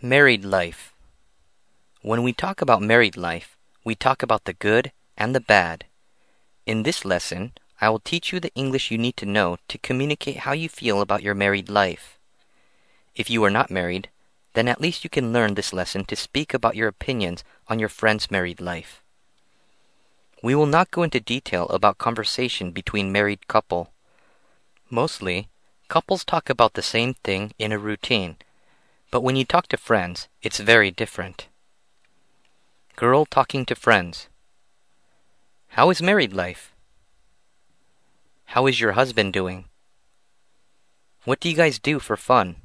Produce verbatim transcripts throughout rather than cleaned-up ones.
Married life. When we talk about married life, we talk about the good and the bad. In this lesson, I will teach you the English you need to know to communicate how you feel about your married life. If you are not married, then at least you can learn this lesson to speak about your opinions on your friend's married life. We will not go into detail about conversation between married couple. Mostly, couples talk about the same thing in a routine, but when you talk to friends, it's very different. Girl talking to friends. How is married life? How is your husband doing? What do you guys do for fun?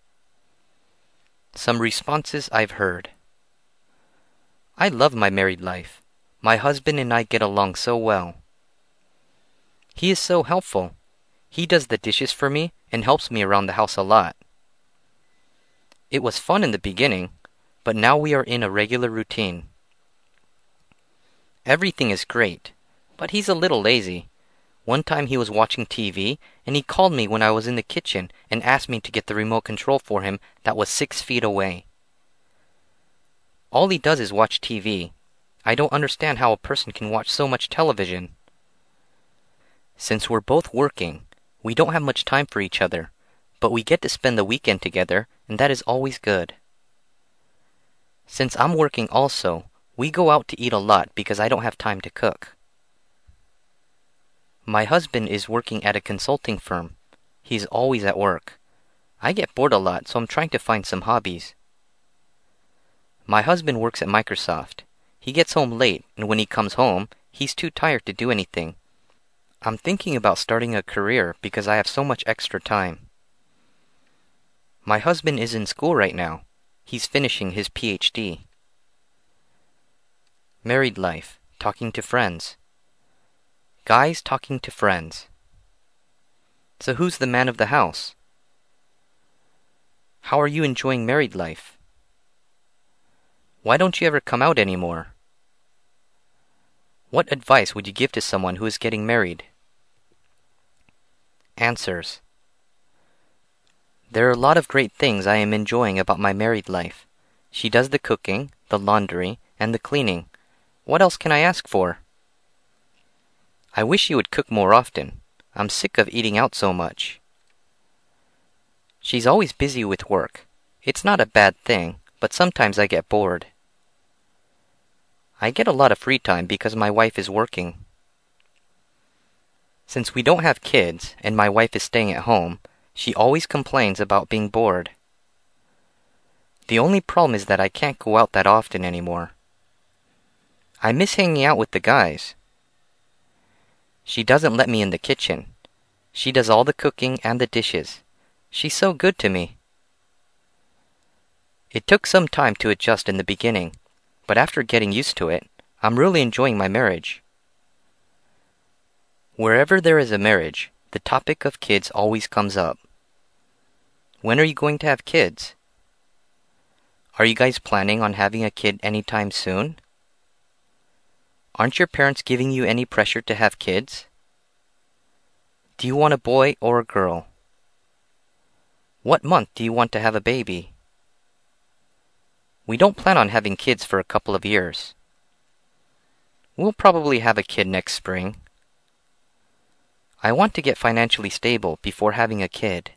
Some responses I've heard. I love my married life. My husband and I get along so well. He is so helpful. He does the dishes for me and helps me around the house a lot. It was fun in the beginning, but now we are in a regular routine. Everything is great, but he's a little lazy. One time he was watching T V, and he called me when I was in the kitchen and asked me to get the remote control for him that was six feet away. All he does is watch T V. I don't understand how a person can watch so much television. Since we're both working, we don't have much time for each other, but we get to spend the weekend together, and that is always good. Since I'm working also, we go out to eat a lot because I don't have time to cook. My husband is working at a consulting firm. He's always at work. I get bored a lot, so I'm trying to find some hobbies. My husband works at Microsoft. He gets home late, and when he comes home, he's too tired to do anything. I'm thinking about starting a career because I have so much extra time. My husband is in school right now. He's finishing his P H D. Married life. Talking to friends. Guys talking to friends. So who's the man of the house? How are you enjoying married life? Why don't you ever come out anymore? What advice would you give to someone who is getting married? Answers. There are a lot of great things I am enjoying about my married life. She does the cooking, the laundry, and the cleaning. What else can I ask for? I wish you would cook more often. I'm sick of eating out so much. She's always busy with work. It's not a bad thing, but sometimes I get bored. I get a lot of free time because my wife is working. Since we don't have kids and my wife is staying at home, she always complains about being bored. The only problem is that I can't go out that often anymore. I miss hanging out with the guys. She doesn't let me in the kitchen. She does all the cooking and the dishes. She's so good to me. It took some time to adjust in the beginning, but after getting used to it, I'm really enjoying my marriage. Wherever there is a marriage, the topic of kids always comes up. When are you going to have kids? Are you guys planning on having a kid anytime soon? Aren't your parents giving you any pressure to have kids? Do you want a boy or a girl? What month do you want to have a baby? We don't plan on having kids for a couple of years. We'll probably have a kid next spring. I want to get financially stable before having a kid.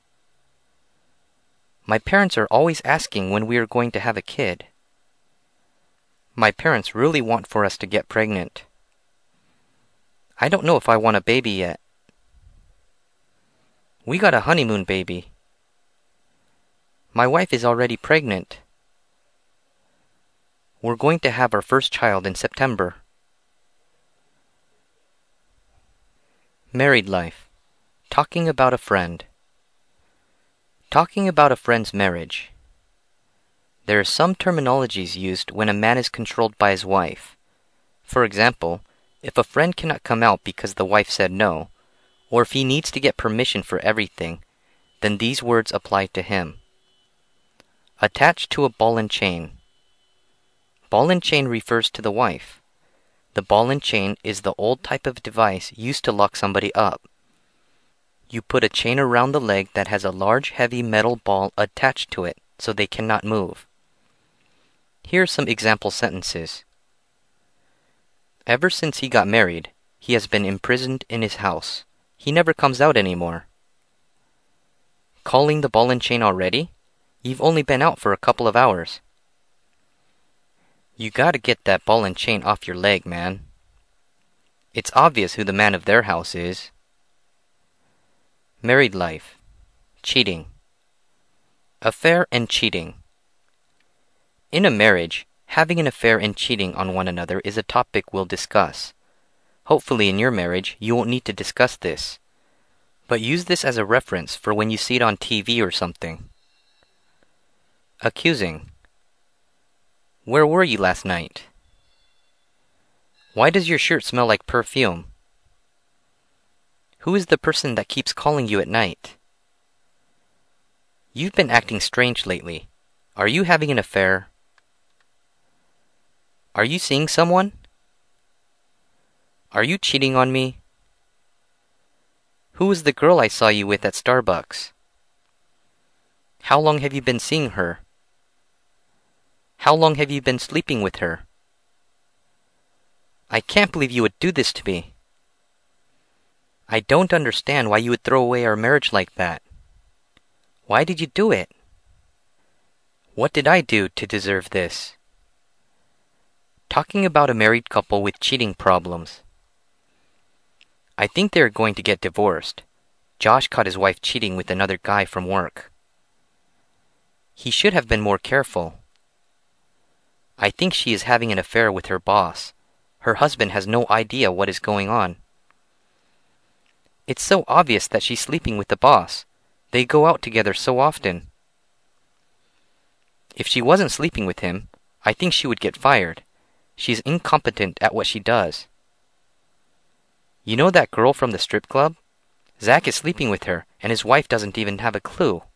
My parents are always asking when we are going to have a kid. My parents really want for us to get pregnant. I don't know if I want a baby yet. We got a honeymoon baby. My wife is already pregnant. We're going to have our first child in September. Married life. Talking about a friend. Talking about a friend's marriage. There are some terminologies used when a man is controlled by his wife. For example, if a friend cannot come out because the wife said no, or if he needs to get permission for everything, then these words apply to him. Attached to a ball and chain. Ball and chain refers to the wife. The ball and chain is the old type of device used to lock somebody up. You put a chain around the leg that has a large heavy metal ball attached to it so they cannot move. Here are some example sentences. Ever since he got married, he has been imprisoned in his house. He never comes out anymore. Calling the ball and chain already? You've only been out for a couple of hours. You gotta get that ball and chain off your leg, man. It's obvious who the man of their house is. Married life. Cheating. Affair and cheating. In a marriage, having an affair and cheating on one another is a topic we'll discuss. Hopefully in your marriage, you won't need to discuss this. But use this as a reference for when you see it on T V or something. Accusing. Where were you last night? Why does your shirt smell like perfume? Who is the person that keeps calling you at night? You've been acting strange lately. Are you having an affair? Are you seeing someone? Are you cheating on me? Who was the girl I saw you with at Starbucks? How long have you been seeing her? How long have you been sleeping with her? I can't believe you would do this to me. I don't understand why you would throw away our marriage like that. Why did you do it? What did I do to deserve this? Talking about a married couple with cheating problems. I think they're going to get divorced. Josh caught his wife cheating with another guy from work. He should have been more careful. I think she is having an affair with her boss. Her husband has no idea what is going on. It's so obvious that she's sleeping with the boss. They go out together so often. If she wasn't sleeping with him, I think she would get fired. She's incompetent at what she does. You know that girl from the strip club? Zach is sleeping with her, and his wife doesn't even have a clue.